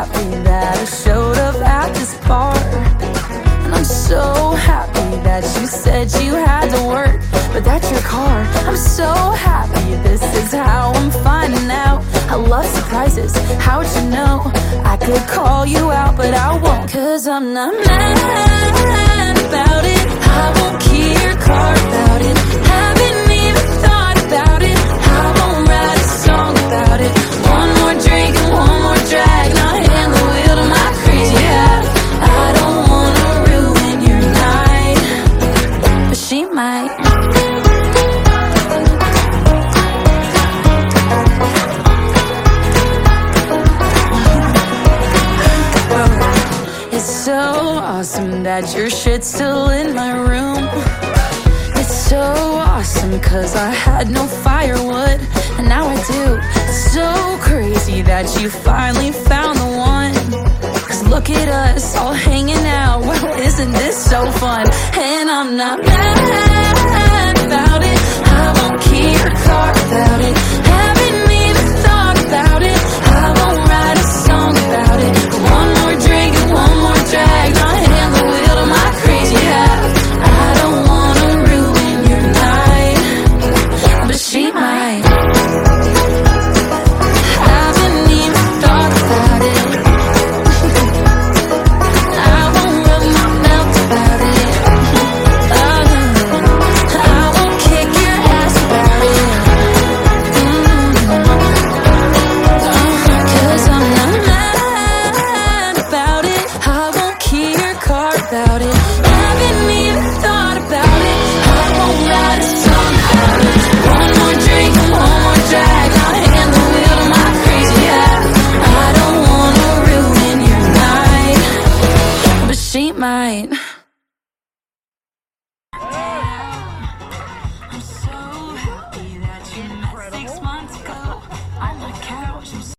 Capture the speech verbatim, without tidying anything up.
happy that I showed up at this bar. And I'm so happy that you said you had to work, but that's your car. I'm so happy this is how I'm finding out. I love surprises, how'd you know? I could call you out, but I won't, cause I'm not mad about it. I won't key your car about it. Haven't even thought about it. I won't write a song about it. One more drink and one more drag, and I'll hand the wheel to my crazy half. I don't wanna ruin your night, but she might. It's so awesome that your shit's still in my room. It's so awesome cause I had no firewood, and now I do. It's so crazy that you finally found the one. Cause look at us all hanging out, well isn't this so fun? And I'm not mad about it. I won't key your car about it. Haven't even thought about it. I won't write a song about it. One more drink and one more drag, I'll hand the wheel to my crazy half. I don't wanna ruin your night, but she might. Haven't even thought about it. I won't rub my mouth about it. Oh, I won't kick your ass about it. Mm-hmm. uh, Cause I'm not mad about it. I won't key your car about it. Haven't even thought about it. I won't write a song about it. One more drink and one more drag, I'll hand the wheel to my crazy half. I don't wanna ruin your night, but she might.